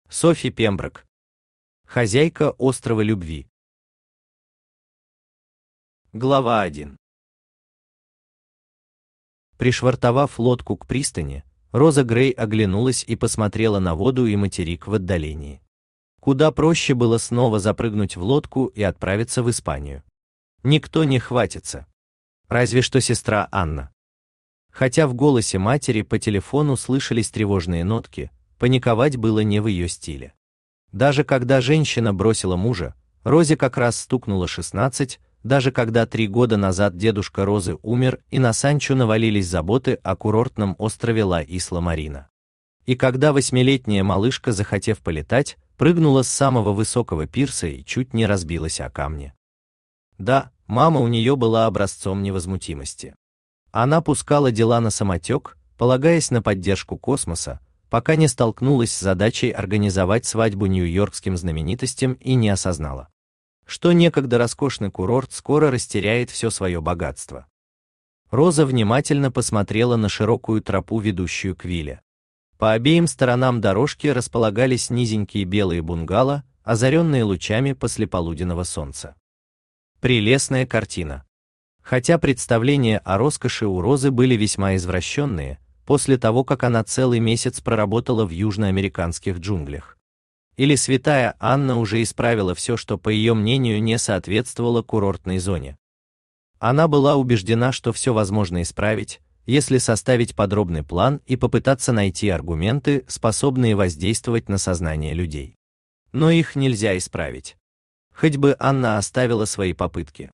Софи Пемброк. Хозяйка острова любви. Глава 1. Пришвартовав лодку к пристани, Роза Грей оглянулась и посмотрела на воду и материк в отдалении. Куда проще было снова запрыгнуть в лодку и отправиться в Испанию. Никто не хватится. Разве что сестра Анна. Хотя в голосе матери по телефону слышались тревожные нотки, паниковать было не в ее стиле. Даже когда женщина бросила мужа, Розе как раз стукнуло 16, даже когда 3 года назад дедушка Розы умер и на Санчо навалились заботы о курортном острове Ла-Исла-Марина. И когда 8-летняя малышка, захотев полетать, прыгнула с самого высокого пирса и чуть не разбилась о камни. Да, мама у нее была образцом невозмутимости. Она пускала дела на самотек, полагаясь на поддержку космоса, пока не столкнулась с задачей организовать свадьбу нью-йоркским знаменитостям и не осознала, что некогда роскошный курорт скоро растеряет все свое богатство. Роза внимательно посмотрела на широкую тропу, ведущую к вилле. По обеим сторонам дорожки располагались низенькие белые бунгало, озаренные лучами послеполуденного солнца. Прелестная картина. Хотя представления о роскоши у Розы были весьма извращенные, после того, как она целый месяц проработала в южноамериканских джунглях. Или святая Анна уже исправила все, что, по ее мнению, не соответствовало курортной зоне. Она была убеждена, что все возможно исправить, если составить подробный план и попытаться найти аргументы, способные воздействовать на сознание людей. Но их нельзя исправить. Хоть бы Анна оставила свои попытки.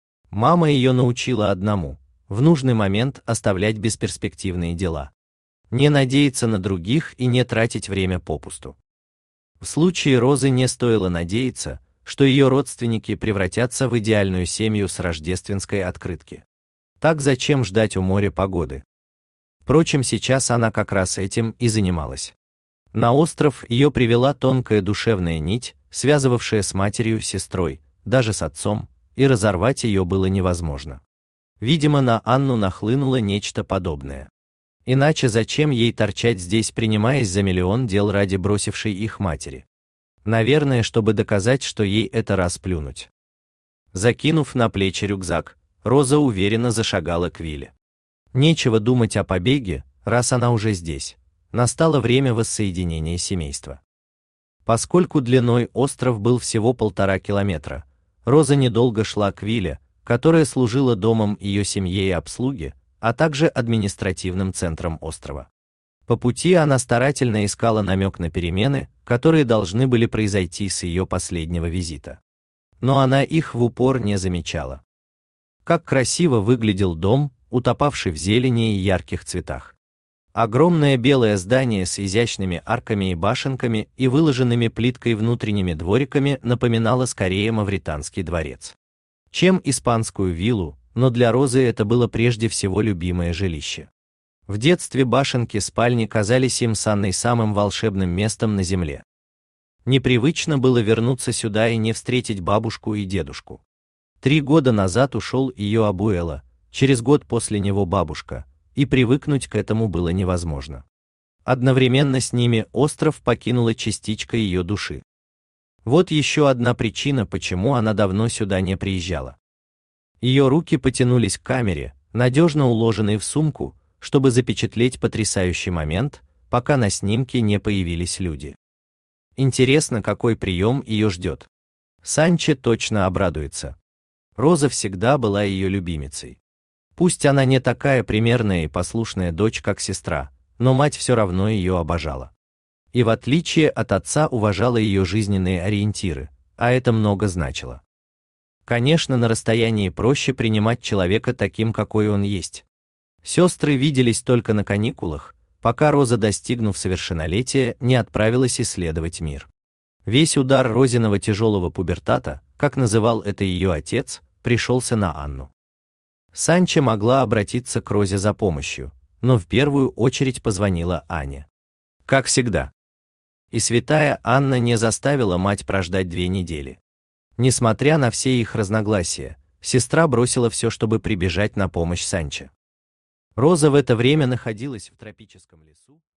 Мама ее научила одному: в нужный момент оставлять бесперспективные дела. Не надеяться на других и не тратить время попусту. В случае Розы не стоило надеяться, что ее родственники превратятся в идеальную семью с рождественской открытки. Так зачем ждать у моря погоды? Впрочем, сейчас она как раз этим и занималась. На остров ее привела тонкая душевная нить, связывавшая с матерью, сестрой, даже с отцом, и разорвать ее было невозможно. Видимо, на Анну нахлынуло нечто подобное. Иначе зачем ей торчать здесь, принимаясь за миллион дел ради бросившей их матери? Наверное, чтобы доказать, что ей это раз плюнуть. Закинув на плечи рюкзак, Роза уверенно зашагала к вилле. Нечего думать о побеге, раз она уже здесь. Настало время воссоединения семейства. Поскольку длиной остров был всего 1,5 километра, Роза недолго шла к вилле, которая служила домом ее семье и обслуги, а также административным центром острова. По пути она старательно искала намек на перемены, которые должны были произойти с ее последнего визита. Но она их в упор не замечала. Как красиво выглядел дом, утопавший в зелени и ярких цветах. Огромное белое здание с изящными арками и башенками и выложенными плиткой внутренними двориками напоминало скорее мавританский дворец, чем испанскую виллу, но для Розы это было прежде всего любимое жилище. В детстве башенки-спальни казались им с Анной самым волшебным местом на земле. Непривычно было вернуться сюда и не встретить бабушку и дедушку. 3 года назад ушел ее абуэла, через год после него бабушка, и привыкнуть к этому было невозможно. Одновременно с ними остров покинула частичка ее души. Вот еще одна причина, почему она давно сюда не приезжала. Ее руки потянулись к камере, надежно уложенной в сумку, чтобы запечатлеть потрясающий момент, пока на снимке не появились люди. Интересно, какой прием ее ждет. Санчо точно обрадуется. Роза всегда была ее любимицей. Пусть она не такая примерная и послушная дочь, как сестра, но мать все равно ее обожала. И в отличие от отца уважала ее жизненные ориентиры, а это много значило. Конечно, на расстоянии проще принимать человека таким, какой он есть. Сестры виделись только на каникулах, пока Роза, достигнув совершеннолетия, не отправилась исследовать мир. Весь удар Розиного тяжелого пубертата, как называл это ее отец, пришелся на Анну. Санчо могла обратиться к Розе за помощью, но в первую очередь позвонила Ане. Как всегда. И святая Анна не заставила мать прождать 2 недели. Несмотря на все их разногласия, сестра бросила все, чтобы прибежать на помощь Санчо. Роза в это время находилась в тропическом лесу,